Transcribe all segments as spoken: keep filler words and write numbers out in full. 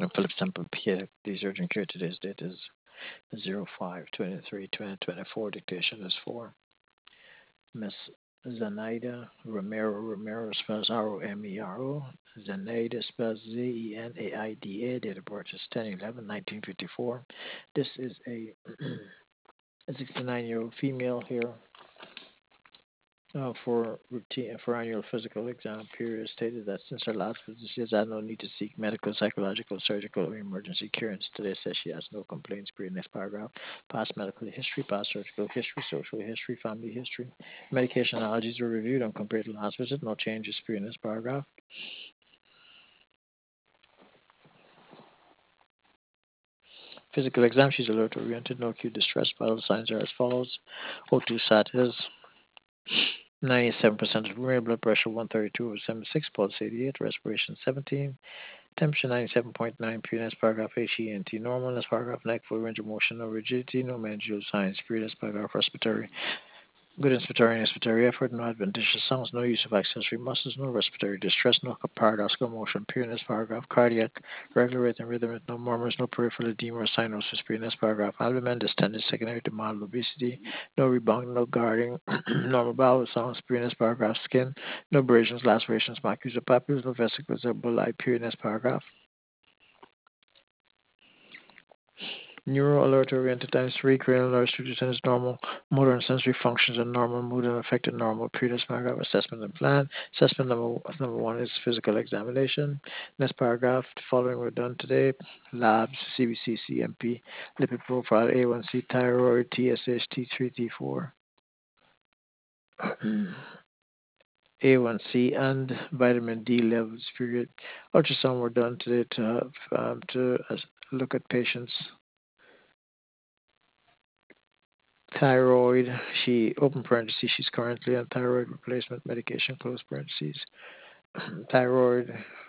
Uh, Philip Temple Pierre, these urgent care today's date is zero five twenty-three twenty twenty-four. Dictation is for Miss Zenaida Romero. Romero spells R O M E R O. Zenaida spells Z E N A I D A. Date of birth is ten eleven nineteen fifty-four. This is a a sixty-nine year old female here uh, for routine for annual physical exam period stated that since her last visit she has had no need to seek medical, psychological, surgical, or emergency care, and today says she has no complaints. Period. Next paragraph. Past medical history, past surgical history, social history, family history. Medication allergies were reviewed and compared to last visit. No changes. Period. Next paragraph. Physical exam. She's alert oriented. No acute distress. Vital signs are as follows: O two sat is ninety-seven percent of room air, blood pressure one thirty-two over seventy-six, pulse eighty-eight, respiration seventeen, temperature ninety-seven point nine. Previous paragraph H E N T normal. This paragraph neck full range of motion, no rigidity, no managerial signs. Previous paragraph respiratory. Good inspiratory and expiratory effort, no adventitious sounds, no use of accessory muscles, no respiratory distress, no paradoxical motion. Period. This paragraph cardiac, regular rate and rhythm, no murmurs, no peripheral edema or cyanosis. Period. This paragraph albumin, distended secondary to mild obesity, no rebound, no guarding, normal bowel sounds. Period. This paragraph skin, no abrasions, lacerations, macules or papules, no vesicles or bulli. Period. This paragraph. Neuro alert oriented times three, cranial nerve structure is normal, motor and sensory functions are normal, mood and affected normal. Previous paragraph assessment and plan. Assessment number, number one is physical examination. Next paragraph, the following were done today. Labs, C B C, C M P, lipid profile, A one C, thyroid, T S H, T three, T four, A one C, and vitamin D levels. Period. Ultrasound were done today to have, um, to uh, look at patients' thyroid. She open parentheses. She's currently on thyroid replacement medication. Close parentheses. Thyroid,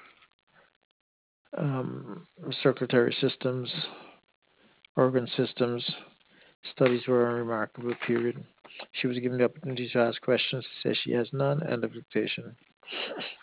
um, circulatory systems, organ systems. Studies were unremarkable. Period. She was given the opportunity to ask questions. Says she has none. End of dictation.